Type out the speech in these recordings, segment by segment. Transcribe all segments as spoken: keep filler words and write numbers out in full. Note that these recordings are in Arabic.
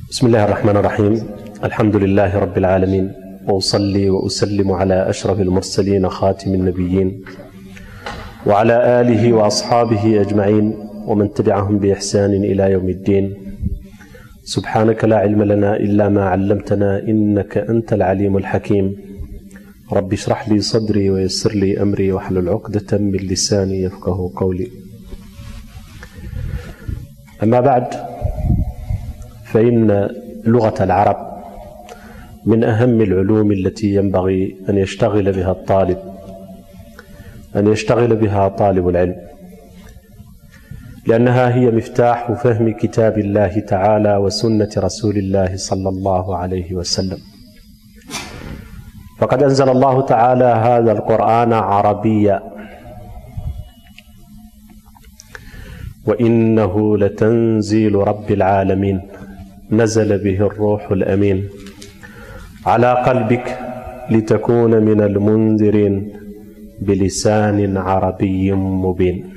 بسم الله الرحمن الرحيم. الحمد لله رب العالمين، وأصلي وأسلم على أشرف المرسلين خاتم النبيين وعلى آله وأصحابه أجمعين ومن تبعهم بإحسان إلى يوم الدين. سبحانك لا علم لنا إلا ما علمتنا إنك أنت العليم الحكيم. رب اشرح لي صدري ويسر لي أمري واحلل عقدة من لساني يفقه قولي. أما بعد، فإن لغة العرب من أهم العلوم التي ينبغي أن يشتغل بها الطالب أن يشتغل بها طالب العلم، لأنها هي مفتاح فهم كتاب الله تعالى وسنة رسول الله صلى الله عليه وسلم. فقد أنزل الله تعالى هذا القرآن عربيا، وإنه لتنزيل رب العالمين نزل به الروح الأمين على قلبك لتكون من المنذرين بلسان عربي مبين.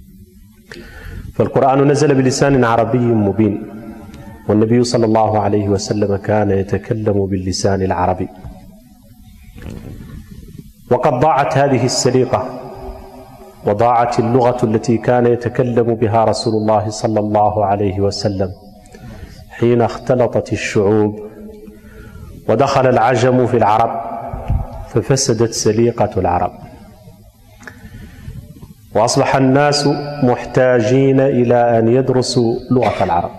فالقرآن نزل بلسان عربي مبين، والنبي صلى الله عليه وسلم كان يتكلم باللسان العربي. وقد ضاعت هذه السليقة وضاعت اللغة التي كان يتكلم بها رسول الله صلى الله عليه وسلم حين اختلطت الشعوب ودخل العجم في العرب، ففسدت سليقة العرب، وأصبح الناس محتاجين إلى أن يدرسوا لغة العرب.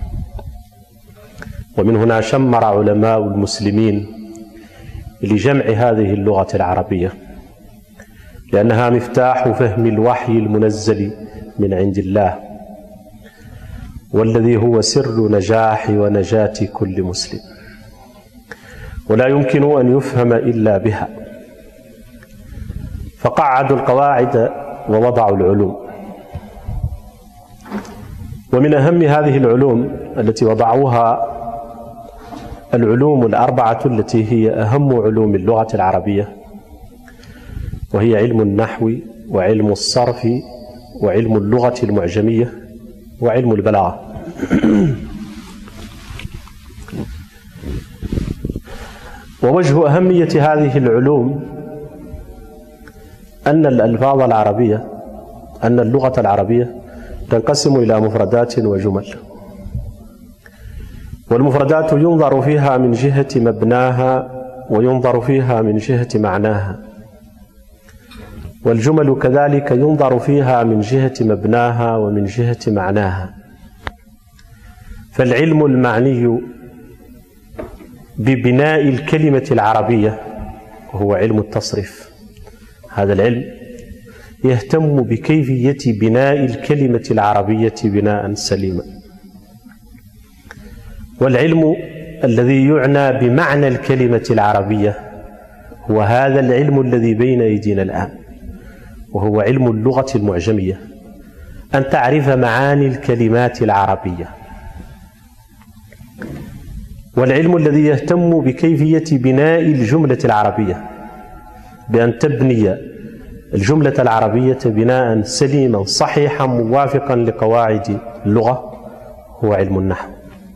ومن هنا شمر علماء المسلمين لجمع هذه اللغة العربية، لأنها مفتاح فهم الوحي المنزل من عند الله، والذي هو سر نجاح ونجاة كل مسلم، ولا يمكن أن يفهم إلا بها. فقعدوا القواعد ووضعوا العلوم، ومن أهم هذه العلوم التي وضعوها العلوم الأربعة التي هي أهم علوم اللغة العربية، وهي علم النحو وعلم الصرف وعلم اللغة المعجمية وعلم البلاغة. ووجه أهمية هذه العلوم أن الألفاظ العربية أن اللغة العربية تنقسم إلى مفردات وجمل، والمفردات ينظر فيها من جهة مبناها وينظر فيها من جهة معناها، والجمل كذلك ينظر فيها من جهة مبناها ومن جهة معناها. فالعلم المعني ببناء الكلمة العربية هو علم التصريف. هذا العلم يهتم بكيفية بناء الكلمة العربية بناء سليما. والعلم الذي يعنى بمعنى الكلمة العربية هو هذا العلم الذي بين أيدينا الآن، وهو علم اللغة المعجمية، أن تعرف معاني الكلمات العربية. والعلم الذي يهتم بكيفية بناء الجملة العربية، بأن تبني الجملة العربية بناء سليما صحيحا موافقا لقواعد اللغة، هو علم النحو.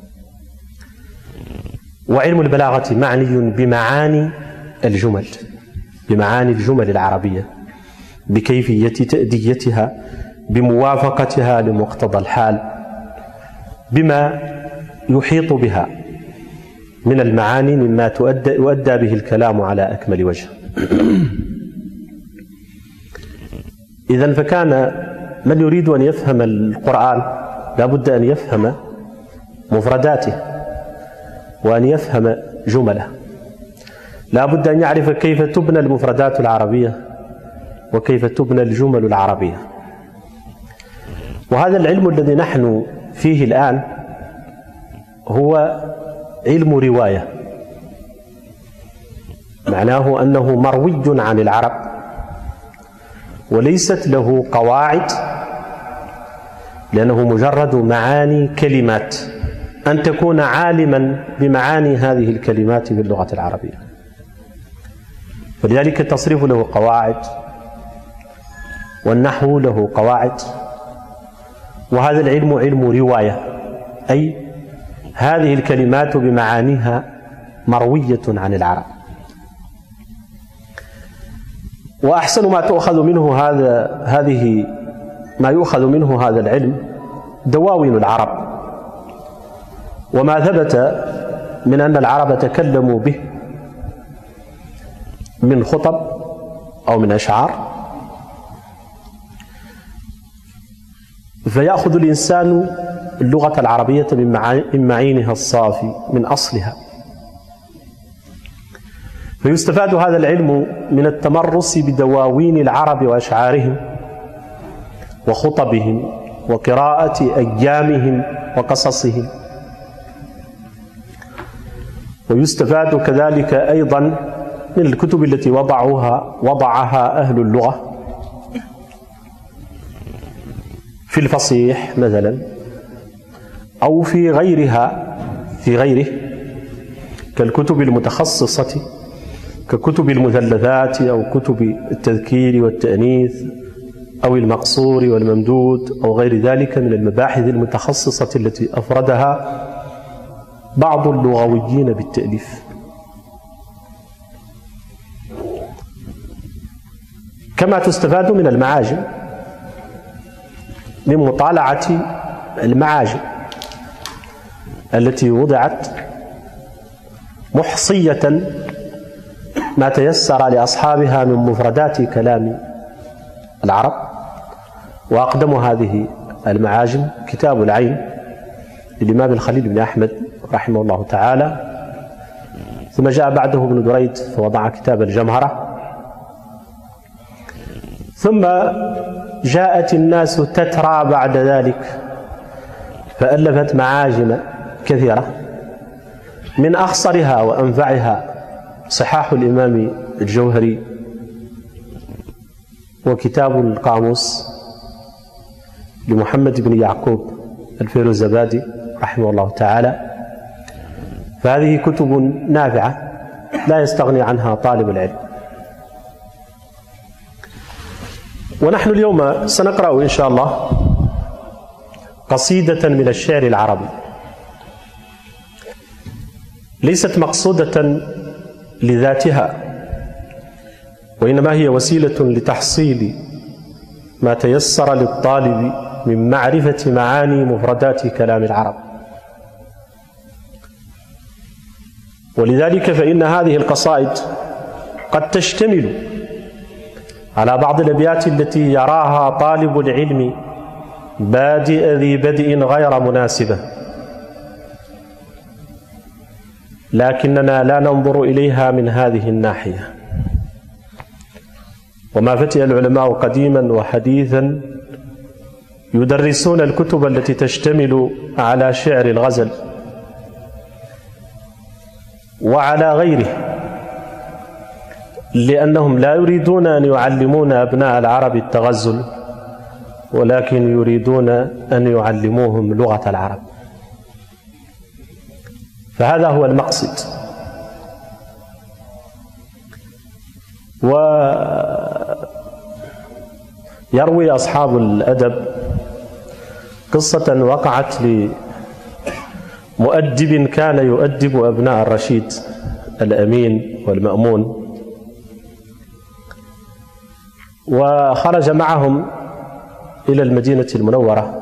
وعلم البلاغة معني بمعاني الجمل بمعاني الجمل العربية، بكيفية تأديتها، بموافقتها لمقتضى الحال، بما يحيط بها من المعاني مما تؤدى يؤدى به الكلام على أكمل وجه. إذن فكان من يريد أن يفهم القرآن لا بد أن يفهم مفرداته وأن يفهم جمله، لا بد أن يعرف كيف تبنى المفردات العربية وكيف تبنى الجمل العربية. وهذا العلم الذي نحن فيه الآن هو علم رواية، معناه أنه مروي عن العرب، وليست له قواعد، لأنه مجرد معاني كلمات، أن تكون عالما بمعاني هذه الكلمات باللغة العربية. فلذلك التصريف له قواعد، والنحو له قواعد، وهذا العلم علم رواية، أي هذه الكلمات بمعانيها مروية عن العرب. وأحسن ما تؤخذ منه هذا هذه ما يؤخذ منه هذا العلم دواوين العرب، وما ثبت من أن العرب تكلموا به من خطب أو من أشعار، فيأخذ الإنسان اللغة العربية من معينها الصافي من أصلها، فيستفاد هذا العلم من التمرس بدواوين العرب وأشعارهم وخطبهم وقراءة أيامهم وقصصهم. ويستفاد كذلك أيضا من الكتب التي وضعوها وضعها أهل اللغة في الفصيح مثلا أو في غيرها في غيره كالكتب المتخصصة ككتب المثلثات أو كتب التذكير والتأنيث أو المقصور والممدود أو غير ذلك من المباحث المتخصصة التي أفردها بعض اللغويين بالتأليف. كما تستفاد من المعاجم من مطالعة المعاجم التي وضعت محصية ما تيسر لأصحابها من مفردات كلام العرب. وأقدم هذه المعاجم كتاب العين للإمام الخليل بن أحمد رحمه الله تعالى، ثم جاء بعده ابن دريد فوضع كتاب الجمهرة، ثم جاءت الناس تترى بعد ذلك فألفت معاجم كثيرة، من أخصرها وأنفعها صحاح الإمام الجوهري وكتاب القاموس لمحمد بن يعقوب الفيروزابادي رحمه الله تعالى. فهذه كتب نافعة لا يستغني عنها طالب العلم. ونحن اليوم سنقرأ إن شاء الله قصيدة من الشعر العربي، ليست مقصودة لذاتها، وإنما هي وسيلة لتحصيل ما تيسر للطالب من معرفة معاني مفردات كلام العرب. ولذلك فإن هذه القصائد قد تشتمل على بعض الأبيات التي يراها طالب العلم بادئ ذي بدء غير مناسبة، لكننا لا ننظر إليها من هذه الناحية. وما فتئ العلماء قديما وحديثا يدرسون الكتب التي تشتمل على شعر الغزل وعلى غيره، لأنهم لا يريدون أن يعلمون أبناء العرب التغزل، ولكن يريدون أن يعلموهم لغة العرب. فهذا هو المقصد. ويروي أصحاب الأدب قصة وقعت لمؤدب كان يؤدب أبناء الرشيد الأمين والمأمون، وخرج معهم إلى المدينة المنورة،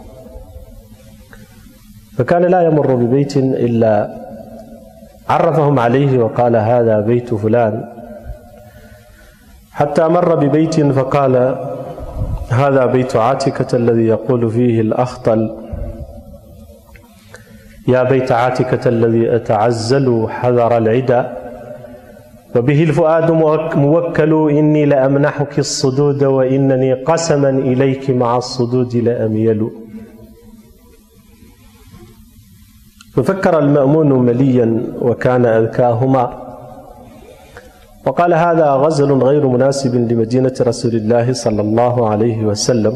فكان لا يمر ببيت إلا عرفهم عليه وقال هذا بيت فلان، حتى مر ببيت فقال هذا بيت عاتكة الذي يقول فيه الأخطل يا بيت عاتكة الذي أتعزل حذر العدا، وبه الفؤاد موكل إني لأمنحك الصدود، وإنني قسما إليك مع الصدود لأميل. ففكر المأمون مليا وكان أذكاهما، وقال هذا غزل غير مناسب لمدينة رسول الله صلى الله عليه وسلم،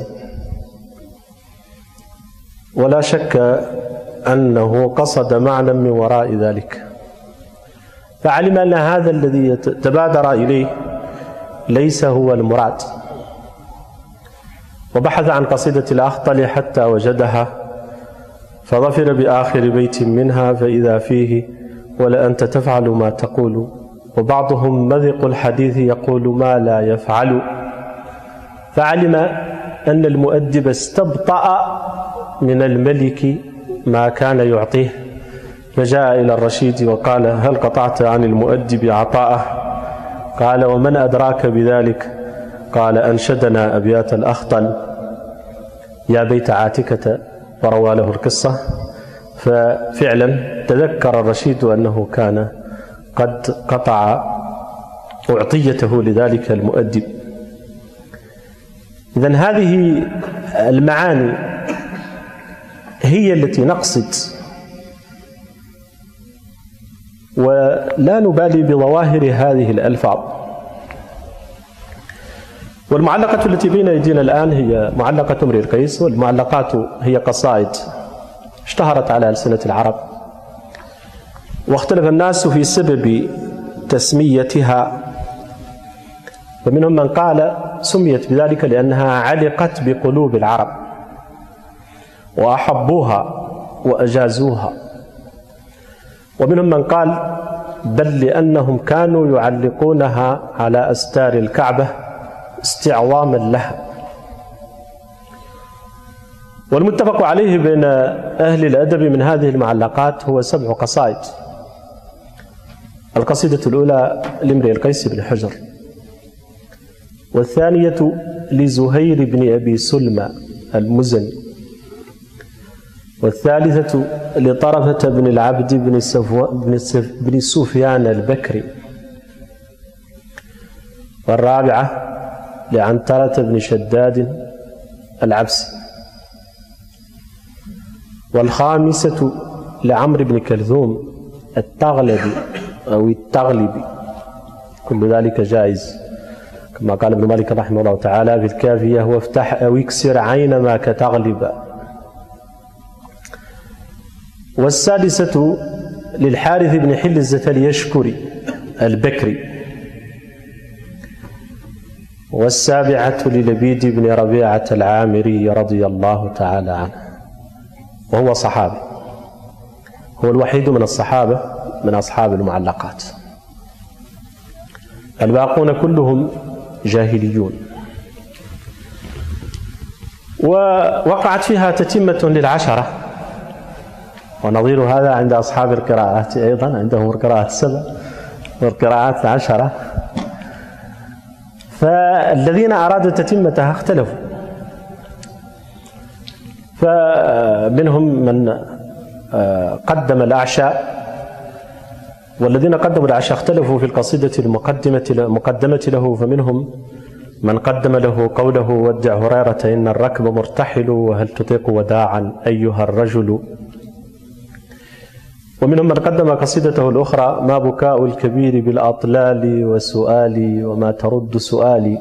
ولا شك أنه قصد معنى من وراء ذلك، فعلم أن هذا الذي تبادر إليه ليس هو المراد، وبحث عن قصيدة الأخطل حتى وجدها، فظفر بآخر بيت منها فإذا فيه ولأنت تفعل ما تقول، وبعضهم مذق الحديث يقول ما لا يفعل. فعلم أن المؤدب استبطأ من الملك ما كان يعطيه، فجاء إلى الرشيد وقال هل قطعت عن المؤدب عطاءه؟ قال ومن أدراك بذلك؟ قال أنشدنا أبيات الأخطل يا بيت عاتكة، وروى له القصة. ففعلا تذكر الرشيد أنه كان قد قطع أعطيته لذلك المؤدب. إذن هذه المعاني هي التي نقصد، ولا نبالي بظواهر هذه الألفاظ. والمعلقة التي بين أيدينا الآن هي معلقة امرئ القيس، والمعلقات هي قصائد اشتهرت على ألسنة العرب، واختلف الناس في سبب تسميتها، فمنهم من قال سميت بذلك لأنها علقت بقلوب العرب وأحبوها وأجازوها، ومنهم من قال بل لأنهم كانوا يعلقونها على أستار الكعبة استعظاما لها. والمتفق عليه بين أهل الأدب من هذه المعلقات هو سبع قصائد. القصيدة الأولى لامرئ القيس بن حجر، والثانية لزهير بن أبي سلمى المزني، والثالثة لطرفة بن العبد بن, بن, بن سفيان البكري، والرابعة لعنترة بن شداد العبسي، والخامسة لعمرو بن كلثوم التغلبي أو التغلبي، كل ذلك جائز كما قال ابن مالك رحمه الله تعالى في الكافية وافتح أو اكسر عينما كتغلب. والسادسة للحارث بن حلزة اليشكري البكري، والسابعة للبيد بن ربيعة العامري رضي الله تعالى عنه، وهو صحابي، هو الوحيد من الصحابة من أصحاب المعلقات، الباقون كلهم جاهليون. ووقعت فيها تتمة للعشرة، ونظير هذا عند أصحاب القراءات أيضا، عندهم القراءات السبع والقراءات العشرة، فالذين أرادوا تتمتها اختلفوا، فمنهم من قدم الأعشاء، والذين قدموا الأعشاء اختلفوا في القصيدة المقدمة له، فمنهم من قدم له قوله ودع هريرة إن الركب مرتحل وهل تطيق وداعا أيها الرجل، ومنهم من قدم قصيدته الأخرى ما بكاء الكبير بالأطلال وسؤالي وما ترد سؤالي.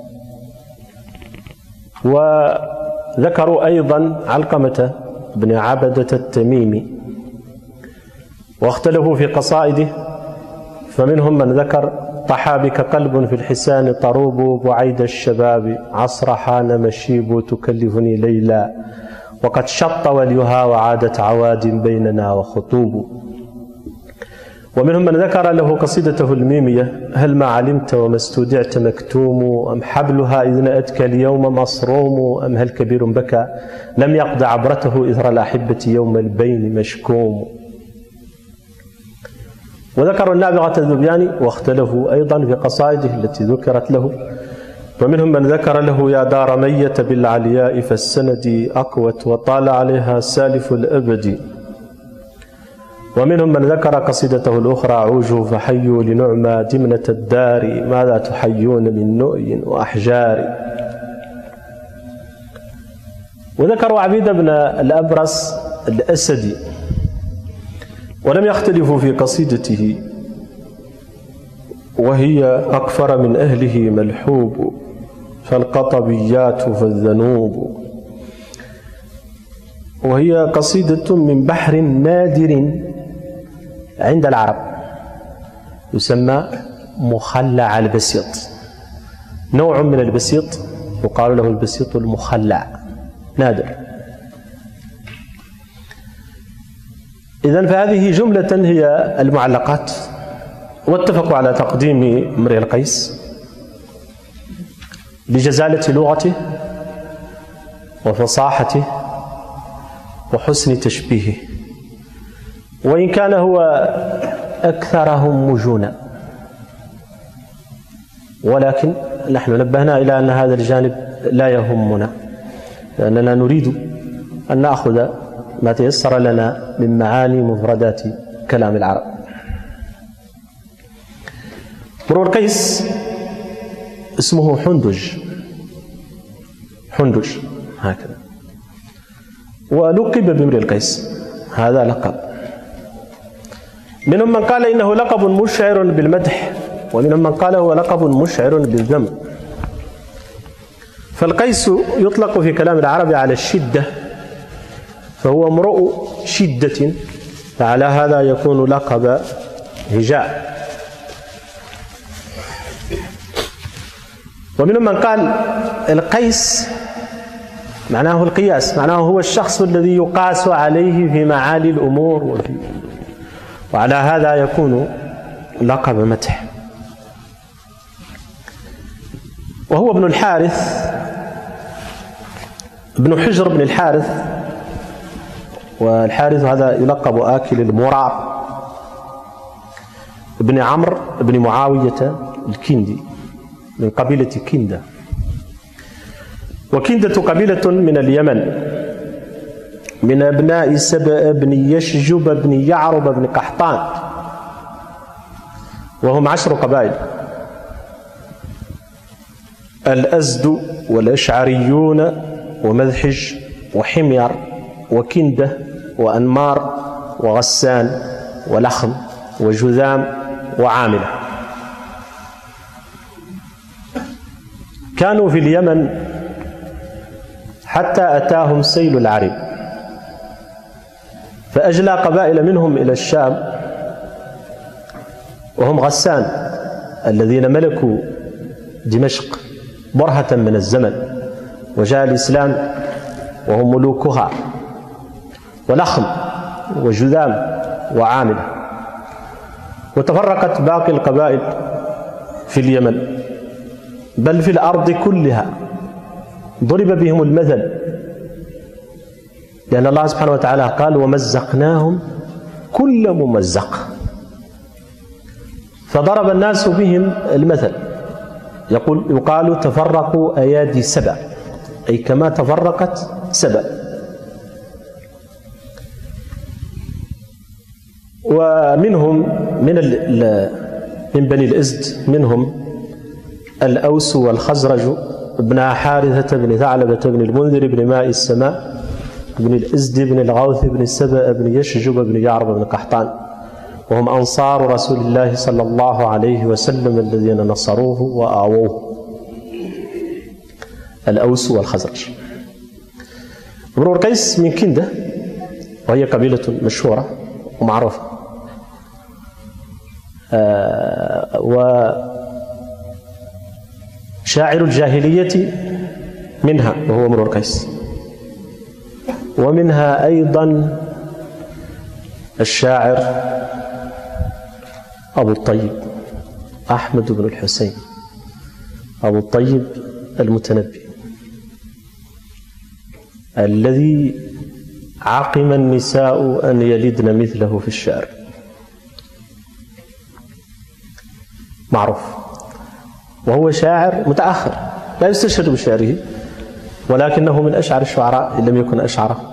وذكروا أيضا علقمة بن عبدة التميمي، واختلفوا في قصائده، فمنهم من ذكر طحى بك قلب في الحسان طروب بعيد الشباب عصر حان مشيب تكلفني ليلا وقد شط وليها وعادت عواد بيننا وخطوب. ومنهم من ذكر له قصيدته الميمية هل ما علمت وما استودعت مكتوم أم حبلها إذ نأتك اليوم مصروم أم هل كبير بكى لم يقض عبرته إثر الأحبة يوم البين مشكوم. وذكروا النابغة الذبياني، واختلفوا أيضا في قصائده التي ذكرت له، ومنهم من ذكر له يا دار مية بالعلياء فالسند أقوت وطال عليها سالف الأبد. ومنهم من ذكر قصيدته الأخرى عوجوا فحيوا لنعمى دمنة الدار ماذا تحيون من نؤي وأحجار. وذكروا عبيد بن الأبرص الأسدي، ولم يختلفوا في قصيدته وهي أكفر من أهله ملحوب فالقطبيات فالذنوب، وهي قصيدة من بحر نادر عند العرب يسمى مخلع البسيط، نوع من البسيط يقال له البسيط المخلع، نادر. إذن فهذه جملة هي المعلقات. واتفقوا على تقديم امرئ القيس لجزالة لغته وفصاحته وحسن تشبيهه، وإن كان هو أكثرهم مجونا، ولكن نحن نبهنا إلى أن هذا الجانب لا يهمنا، لأننا نريد أن نأخذ ما تيسر لنا من معاني مفردات كلام العرب. امرؤ القيس اسمه حندج، حندج هكذا، ولقب بامرئ القيس، هذا لقب. منهم من قال إنه لقب مشعر بالمدح، ومنهم من قال هو لقب مشعر بالذم. فالقيس يطلق في كلام العرب على الشدة، فهو امرؤ شدة، فعلى هذا يكون لقب هجاء. ومنهم من قال القيس معناه القياس، معناه هو الشخص الذي يقاس عليه في معالي الأمور، وفي وعلى هذا يكون لقب مدح. وهو ابن الحارث، ابن حجر بن الحارث، والحارث هذا يلقب آكل المرار، ابن عمرو بن معاوية الكندي من قبيلة كندة. وكندة قبيلة من اليمن، من أبناء سبأ بن يشجب بن يعرب بن قحطان، وهم عشر قبائل: الأزد والأشعريون ومذحج وحمير وكندة وأنمار وغسان ولخم وجذام وعاملة. كانوا في اليمن حتى أتاهم سيل العرب، فأجلى قبائل منهم إلى الشام، وهم غسان الذين ملكوا دمشق برهة من الزمن، وجاء الإسلام وهم ملوكها، ولخم وجذام وعاملة. وتفرقت باقي القبائل في اليمن، بل في الأرض كلها، ضرب بهم المثل، لأن الله سبحانه وتعالى قال: ومزقناهم كل ممزق. فضرب الناس بهم المثل، يقول يقال تفرقوا أيادي سبع، أي كما تفرقت سبع. ومنهم من من بني الأزد منهم الأوس والخزرج، ابن حارثة بن ثعلبة بن المنذر بن ماء السماء بن الأزد بن الغوث بن السبأ بن يشجب بن يعرب بن قحطان، وهم أنصار رسول الله صلى الله عليه وسلم الذين نصروه وآووه، الأوس والخزرج. امرؤ القيس من كندة، وهي قبيلة مشهورة ومعروفة، آه وشاعر الجاهلية منها وهو امرؤ القيس، ومنها أيضا الشاعر أبو الطيب أحمد بن الحسين أبو الطيب المتنبي، الذي عقم النساء أن يلدن مثله في الشعر، معروف. وهو شاعر متأخر لا يستشهد بشعره، ولكنه من أشعر الشعراء إن لم يكن أشعره.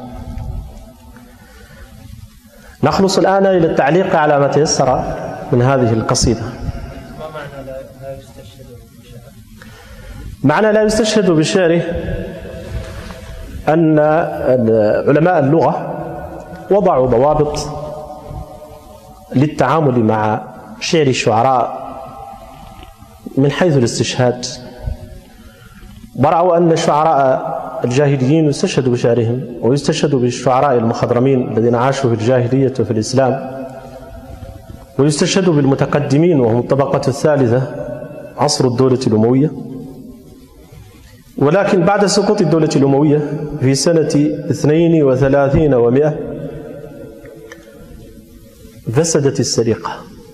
نخلص الآن إلى التعليق على ما تيسر من هذه القصيدة. ما معنى لا يستشهد بشعره؟ معنى لا يستشهد بشعره أن علماء اللغة وضعوا ضوابط للتعامل مع شعر الشعراء من حيث الاستشهاد. ورأوا أن الشعراء الجاهليين يستشهدوا بشعرهم، ويستشهدوا بالشعراء المخضرمين الذين عاشوا في الجاهلية وفي الإسلام، ويستشهدوا بالمتقدمين وهم الطبقة الثالثة عصر الدولة الأموية. ولكن بعد سقوط الدولة الأموية في سنة اثنين وثلاثين ومئة فسدت السرقة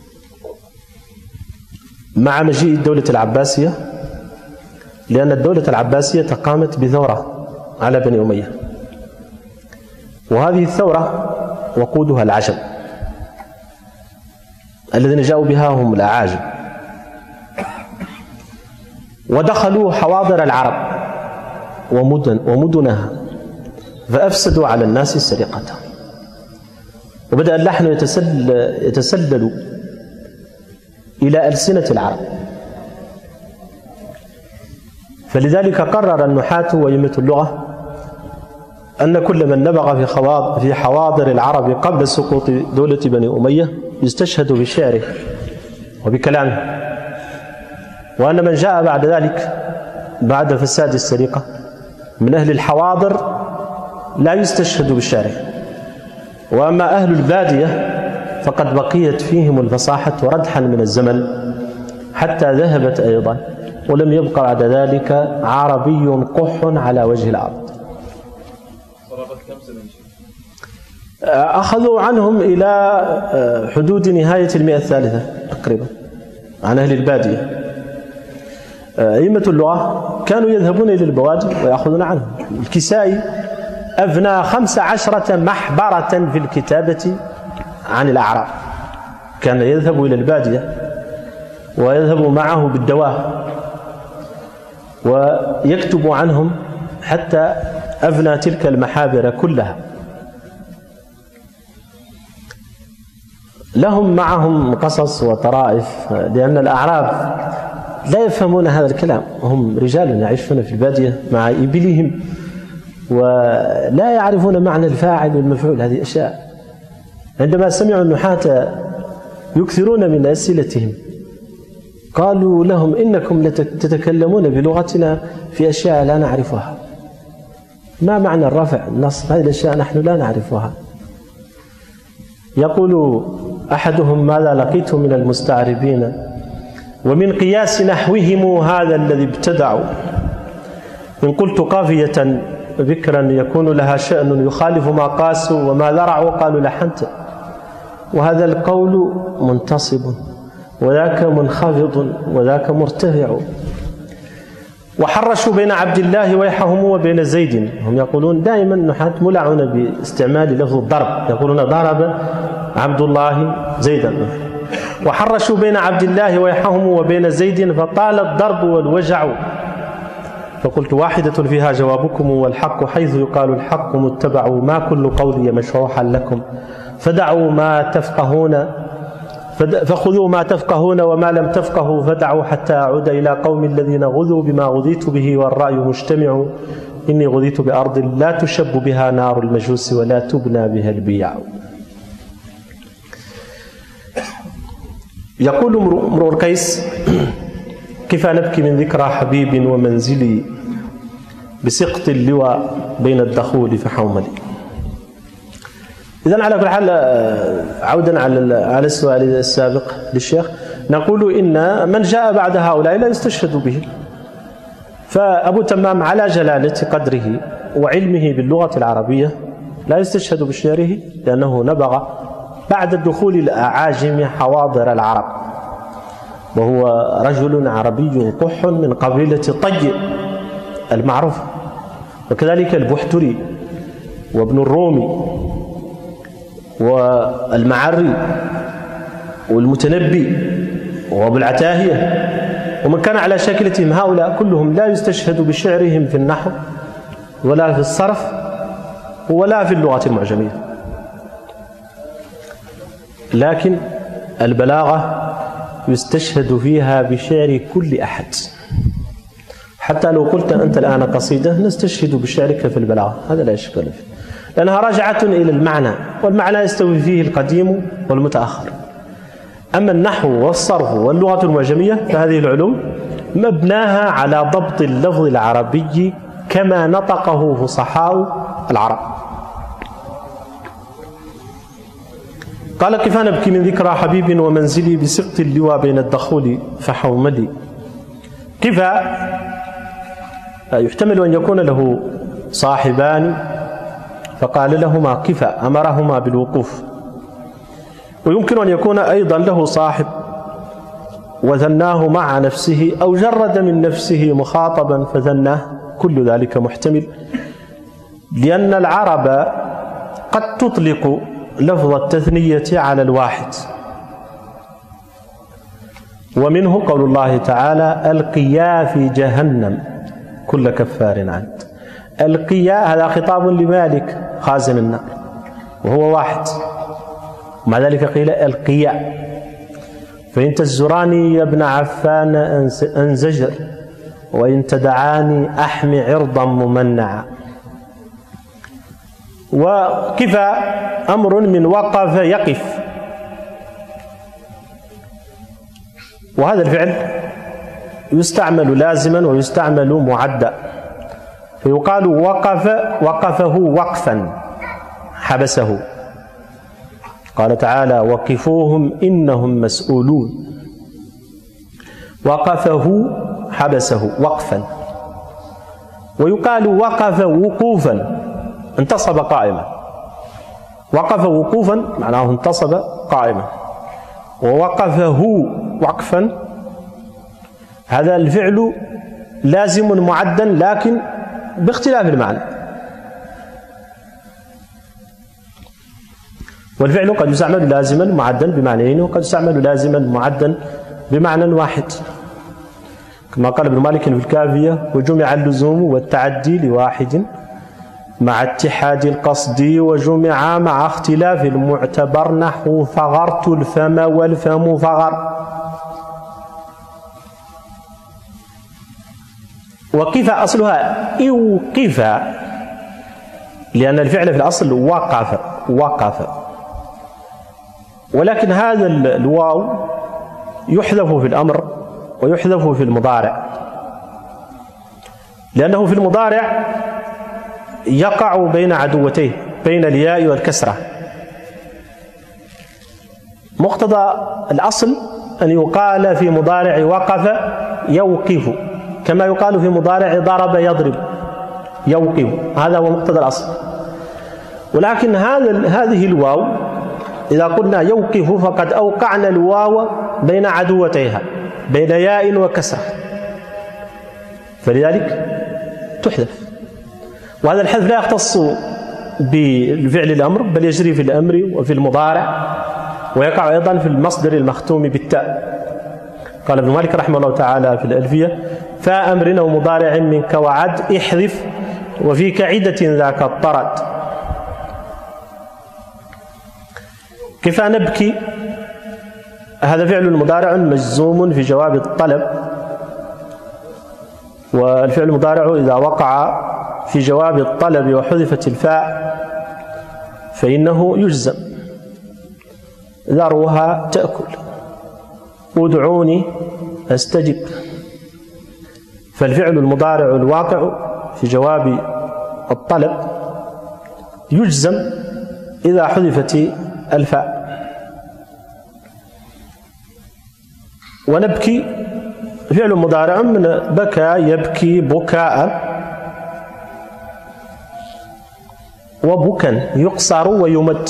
مع مجيء الدولة العباسية، لأن الدولة العباسية قامت بثورة على بني أمية، وهذه الثورة وقودها العجم الذين جاءوا بها هم الأعاجم، ودخلوا حواضر العرب ومدن ومدنها فأفسدوا على الناس سرقتهم، وبدأ اللحن يتسلل, يتسلل إلى ألسنة العرب. فلذلك قرر النحاة وأئمة اللغة أن كل من نبغ في حواضر العرب قبل سقوط دولة بني أمية يستشهد بشعره وبكلامه، وأن من جاء بعد ذلك بعد فساد السرقة من أهل الحواضر لا يستشهد بشعره، وأما أهل البادية فقد بقيت فيهم الفصاحة ردحا من الزمن حتى ذهبت أيضا، ولم يبقى بعد ذلك عربي قح على وجه الأرض. أخذوا عنهم إلى حدود نهاية المئة الثالثة تقريبا عن أهل البادية. أئمة اللغة كانوا يذهبون إلى البوادي ويأخذون عنهم. الكسائي أبنى خمس عشرة محبرة في الكتابة عن الأعراب، كان يذهب إلى البادية ويذهب معه بالدواء ويكتب عنهم حتى أبنى تلك المحابر كلها. لهم معهم قصص وطرائف، لأن الأعراب لا يفهمون هذا الكلام، هم رجال يعيشون في البادية مع إبلهم ولا يعرفون معنى الفاعل والمفعول، هذه أشياء. عندما سمعوا النحاة يكثرون من أسئلتهم قالوا لهم إنكم تتكلمون بلغتنا في أشياء لا نعرفها، ما معنى الرفع النصب، هذه الأشياء نحن لا نعرفها. يقول أحدهم ماذا لقيت من المستعربين ومن قياس نحوهم هذا الذي ابتدعوا، إن قلت قافية ذكرا يكون لها شأن يخالف ما قاسوا وما ذرعوا قالوا لحنت، وهذا القول منتصب وذاك منخفض وذاك مرتفع. وحرشوا بين عبد الله ويحهم وبين زيد، هم يقولون دائما نحاة ملعون باستعمال لفظ الضرب، يقولون ضرب عبد الله زيدا. وحرشوا بين عبد الله ويحهم وبين زيد فطال الضرب والوجع، فقلت واحدة فيها جوابكم والحق حيث يقال الحق متبع، ما كل قولي مشروحا لكم فدعوا ما تفقهون فخذوا ما تفقهون وما لم تفقهوا فدعوا، حتى أعود إلى قوم الذين غذوا بما غذيت به والرأي مجتمع، إني غذيت بأرض لا تشب بها نار المجوس ولا تبنى بها البيع. يقول امرؤ القيس كيف نبكي من ذكرى حبيب ومنزلي بسقط اللواء بين الدخول فحوملي. إذن على كل حال عودا على السؤال السابق للشيخ، نقول إن من جاء بعد هؤلاء لا يستشهد به. فأبو تمام على جلالة قدره وعلمه باللغة العربية لا يستشهد بشعره، لأنه نبغ بعد الدخول الأعاجم حواضر العرب، وهو رجل عربي قح من قبيلة طي المعروف، وكذلك البحتري وابن الرومي والمعري والمتنبي وابو العتاهية ومن كان على شاكلتهم، هؤلاء كلهم لا يستشهد بشعرهم في النحو ولا في الصرف ولا في اللغة المعجمية، لكن البلاغة يستشهد فيها بشعر كل أحد. حتى لو قلت أنت الآن قصيدة نستشهد بشعرك في البلاغة، هذا لا إشكال فيه، لأنها راجعة إلى المعنى، والمعنى يستوي فيه القديم والمتأخر. أما النحو والصرف واللغة المعجمية فهذه العلوم مبناها على ضبط اللفظ العربي كما نطقه فصحاء العرب. قال كيف نبكي من ذكرى حبيب ومنزلي بسقط اللواء بين الدخول فحوملي. كيف يحتمل أن يكون له صاحبان فقال لهما كيف، أمرهما بالوقوف، ويمكن أن يكون أيضا له صاحب وثناه مع نفسه، أو جرد من نفسه مخاطبا فثناه، كل ذلك محتمل، لأن العرب قد تطلق لفظ التثنية على الواحد، ومنه قول الله تعالى: ألقيا في جهنم كل كفار عنيد. ألقيا هذا خطاب لمالك خازن النار وهو واحد، ومع ذلك قيل ألقيا. فإن تزراني يا ابن عفان أنزجر، وإن تدعاني أحمي عرضا ممنعا. وكيف أمر من وقف يقف، وهذا الفعل يستعمل لازما ويستعمل معدى، فيقال وقف وقفه وقفا حبسه. قال تعالى: وقفوهم إنهم مسؤولون. وقفه حبسه وقفا. ويقال وقف وقوفا، انتصب قائما. وقف وقوفا معناه انتصب قائما، ووقفه وقفا هذا الفعل لازم معدا لكن باختلاف المعنى. والفعل قد يستعمل لازما معدا بمعنيين، وقد يستعمل لازما معدا بمعنى واحد، كما قال ابن مالك في الكافية: وجمع اللزوم والتعدي لواحد مع اتحاد القصد، وجمع مع اختلاف المعتبر، نحو فغرت الفم والفم فغر. وقف أصلها اوقف، لأن الفعل في الأصل وقف وقف، ولكن هذا الواو يحذف في الأمر ويحذف في المضارع، لأنه في المضارع يقع بين عدوتيه، بين الياء والكسرة. مقتضى الأصل أن يقال في مضارع وقف يوقف، كما يقال في مضارع ضرب يضرب يوقف، هذا هو مقتضى الأصل. ولكن هذا هذه الواو إذا قلنا يوقف فقد أوقعنا الواو بين عدوتيها، بين ياء وكسرة، فلذلك تحذف. وهذا الحذف لا يختص بالفعل الأمر، بل يجري في الأمر وفي المضارع، ويقع أيضا في المصدر المختوم بالتاء. قال ابن مالك رحمه الله تعالى في الألفية: فاء أمر أو مضارع منك وعد احذف، وفي كعدة ذاك الطرد. كيف نبكي؟ هذا فعل مضارع مجزوم في جواب الطلب، والفعل المضارع إذا وقع في جواب الطلب وحذفت الفاء فإنه يجزم. ذروها تأكل، ادعوني أستجب. فالفعل المضارع الواقع في جواب الطلب يجزم إذا حذفت الفاء. ونبكي فعل مضارع من بكى يبكي بكاء، وبكا يقصر ويمد.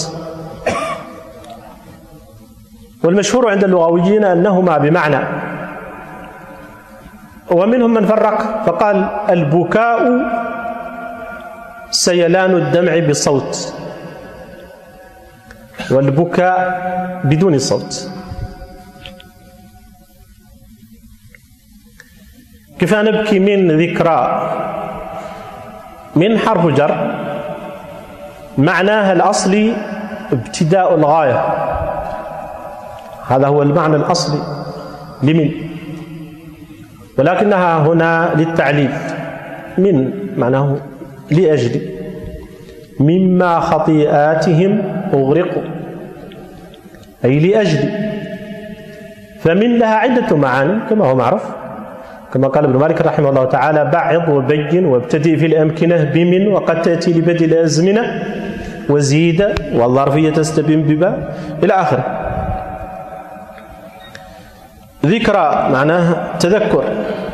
والمشهور عند اللغويين أنهما بمعنى، ومنهم من فرق فقال: البكاء سيلان الدمع بصوت، والبكاء بدون صوت. كيف نبكي؟ من ذكرى، من حرف جر معناها الأصلي ابتداء الغاية، هذا هو المعنى الأصلي لمن، ولكنها هنا للتعليل. من معناه لأجل، مما خطيئاتهم أغرقوا، أي لأجل. فمن لها عدة معاني كما هو معروف، كما قال ابن مالك رحمه الله تعالى: بعض وبين وابتدئ في الأمكنة بمن، وقد تأتي لبدء الأزمنة، وزيد والظرفية تستبين بباء إلى آخره. ذكرى معناها تذكر،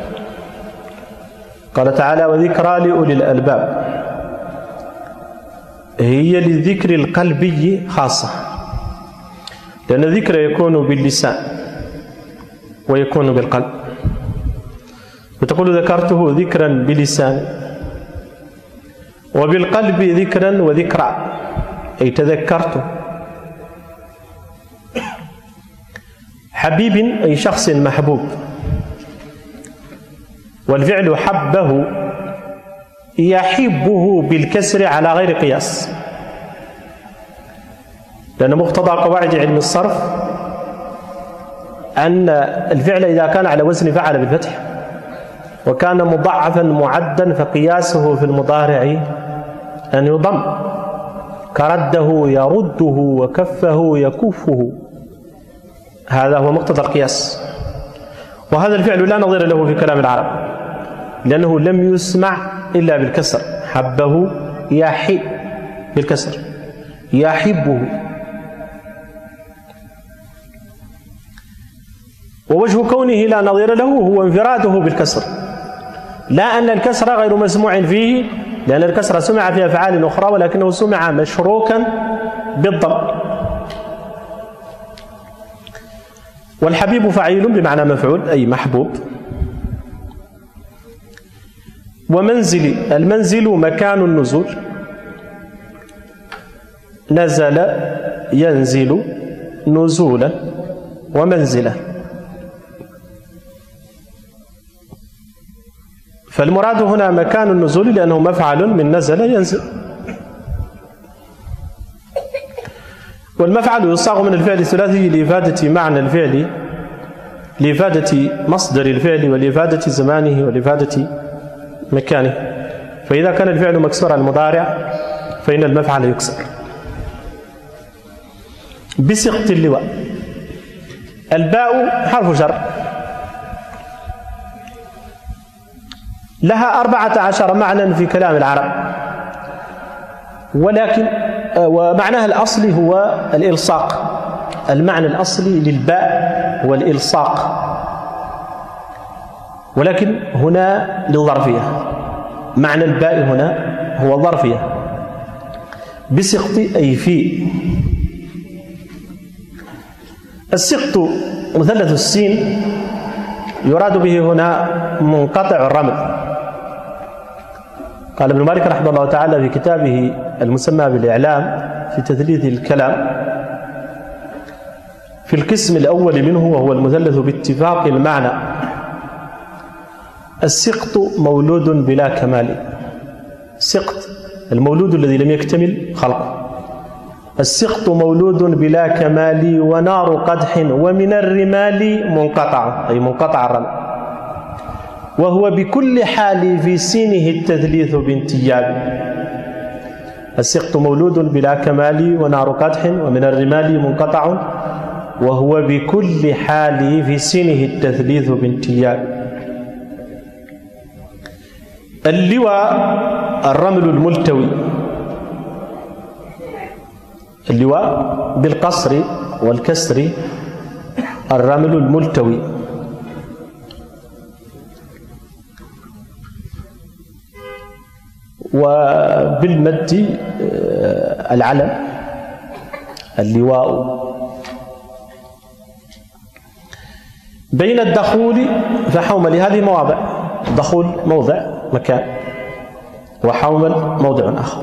قال تعالى: وذكرى لأولي الألباب، هي للذكر القلبي خاصة، لأن الذكر يكون باللسان ويكون بالقلب. وتقول ذكرته ذكرا بلسان وبالقلب ذكرا وذكرى، أي تذكرته. حبيب أي شخص محبوب، والفعل حبه يحبه بالكسر على غير قياس، لأن مقتضى قواعد علم الصرف أن الفعل إذا كان على وزن فعل بالفتح وكان مضاعفا معدا فقياسه في المضارع أن يضم، كرده يرده وكفه يكفه، هذا هو مقتضى القياس. وهذا الفعل لا نظير له في كلام العرب، لأنه لم يسمع إلا بالكسر. حبه يحب بالكسر، يحبه. ووجه كونه لا نظير له هو انفراده بالكسر، لا أن الكسر غير مسموع فيه، لأن الكسر سمع في أفعال أخرى ولكنه سمع مشروكا بالضم. والحبيب فعيل بمعنى مفعول أي محبوب. ومنزل، المنزل مكان النزول، نزل ينزل نزولا ومنزلا. فالمراد هنا مكان النزول لأنه مفعل من نزل ينزل. والمفعل يصاغ من الفعل الثلاثي لإفادة معنى الفعل، لإفادة مصدر الفعل ولإفادة زمانه ولإفادة مكانه. فإذا كان الفعل مكسور المضارع فإن المفعل يكسر. بسقط اللواء، الباء حرف جر لها أربعة عشر معنى في كلام العرب، ولكن ومعناها الأصلي هو الإلصاق. المعنى الأصلي للباء هو الإلصاق، ولكن هنا للظرفية. معنى الباء هنا هو الظرفية. بسقط أي في. السقط مثلث السين يراد به هنا منقطع الرمل. قال ابن مالك رحمه الله تعالى في كتابه المسمى بالإعلام في تثليث الكلام في القسم الأول منه وهو المثلث باتفاق المعنى: السقط مولود بلا كمال. سقط المولود الذي لم يكتمل خلقه. السقط مولود بلا كمال ونار قدح ومن الرمال منقطع، أي منقطع الرمل، وهو بكل حال في سينه التثليث بانتياب. السقط مولود بلا كمال ونار قدح ومن الرمال منقطع وهو بكل حال في سينه التثليث بانتياب. اللواء الرمل الملتوي. اللواء بالقصر والكسر الرمل الملتوي. وبالمد العلم اللواء. بين الدخول فحومل، هذه مواضع. دخول موضع مكان، وحومل موضع آخر،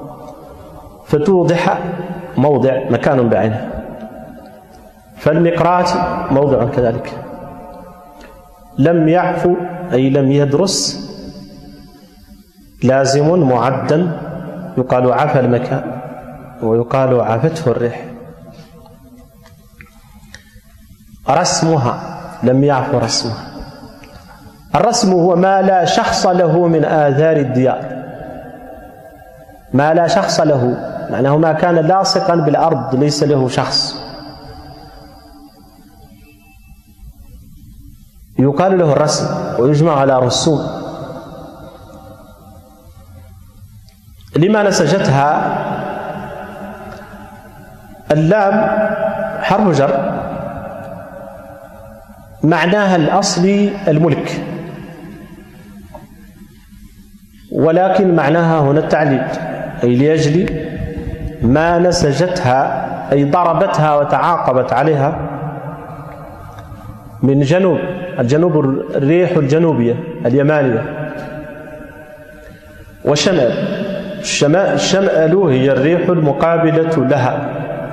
فتوضح موضع مكان بعينه. فالمقراءة موضع كذلك. لم يعفو أي لم يدرس، لازم معدا يقال عفى المكان ويقال عفته الريح. رسمها لم يعفو رسمها. الرسم هو ما لا شخص له من آثار الديار، ما لا شخص له، معناه ما كان لاصقا بالأرض ليس له شخص، يقال له الرسم ويجمع على رسوم. لما نسجتها اللام حرف جر معناها الأصلي الملك، ولكن معناها هنا التعليل، أي لأجل ما نسجتها أي ضربتها وتعاقبت عليها من جنوب الجنوب الريح الجنوبية اليمانية، وشمال الشمال هي الريح المقابلة لها.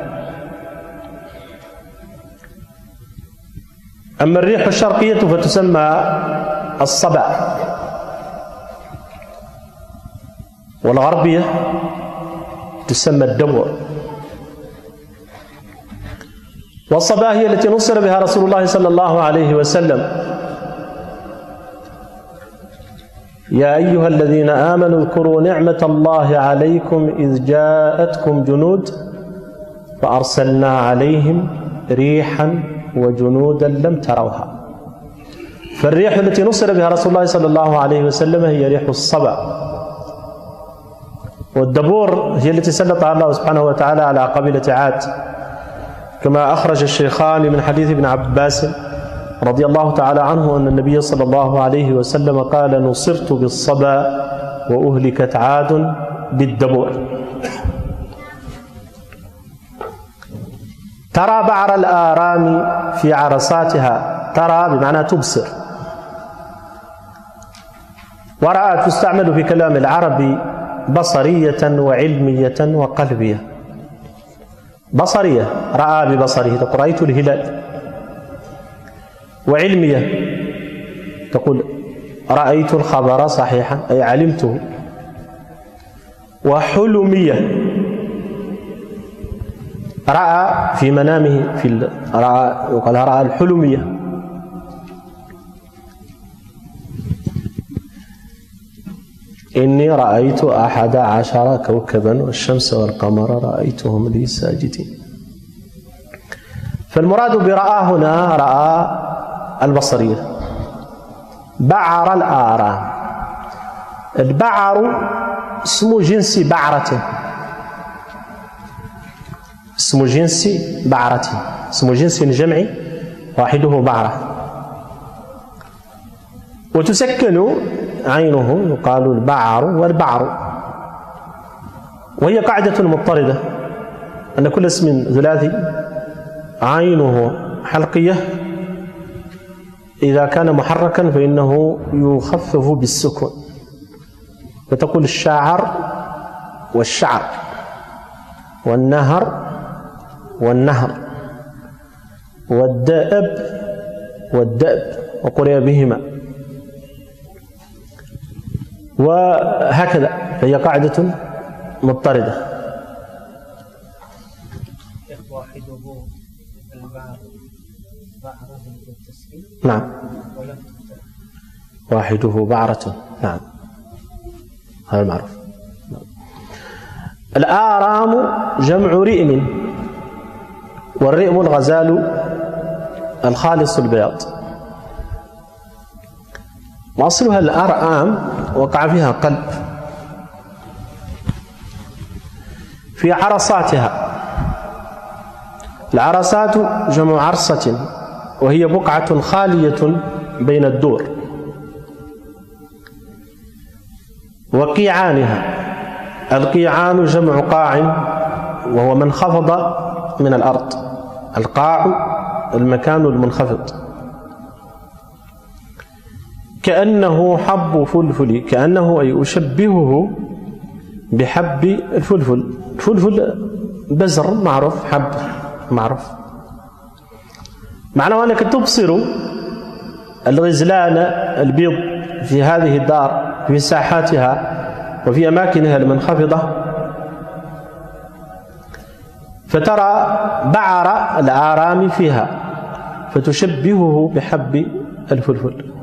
أما الريح الشرقية فتسمى الصبا، والغربية تسمى الدبر. والصبا هي التي نصر بها رسول الله صلى الله عليه وسلم: يا أيها الذين آمنوا اذكروا نعمة الله عليكم إذ جاءتكم جنود فأرسلنا عليهم ريحا وجنودا لم تروها. فالريح التي نصر بها رسول الله صلى الله عليه وسلم هي ريح الصبا، والدبور هي التي سلطها الله سبحانه وتعالى على قبيلة عاد، كما أخرج الشيخان من حديث ابن عباس رضي الله تعالى عنه أن النبي صلى الله عليه وسلم قال: نصرت بالصبا وأهلكت عاد بالدبور. ترى بعر الآرام في عرصاتها، ترى بمعنى تبصر، ورأى تستعمل في كلام العرب بصرية وعلمية وقلبية. بصرية رأى ببصره، تقول رأيت الهلال، وعلمية تقول رأيت الخبر صحيحا أي علمته، وحلمية رأى في منامه في رأى يقال رأى الحلمية. إني رأيت أحد عشر كوكبا والشمس والقمر رأيتهم لي ساجدين. فالمراد برأى هنا رأى البصرية. بعر الآرام، البعر اسم جنس بعرة، اسم جنس بعرة، اسم جنس جمعي واحده بعرة، وتسكن عينه يقال البعر والبعر، وهي قاعدة مضطردة أن كل اسم ثلاثي عينه حلقية إذا كان محركا فإنه يخفف بالسكون، فتقول الشعر والشعر، والنهر والنهر، والدأب والدأب، وقرئ بهما، وهكذا، فهي قاعدة مضطردة. واحده البعر بعرة بالتسكين، نعم، واحده بعرة، نعم، هذا معروف. الآرام جمع رئم، والرئم الغزال الخالص البياض، وأصلها الأرآم وقع فيها قلب في عرصاتها. العرصات جمع عرصة، وهي بقعة خالية بين الدور. وقيعانها، القيعان جمع قاع وهو من خفض من الأرض، القاع المكان المنخفض. كأنه حب فلفل، كأنه أي أشبهه بحب الفلفل. الفلفل بزر معروف، حب معروف. معناه أنك تبصر الغزلان البيض في هذه الدار في ساحاتها وفي أماكنها المنخفضة، فترى بعر الآرام فيها فتشبهه بحب الفلفل.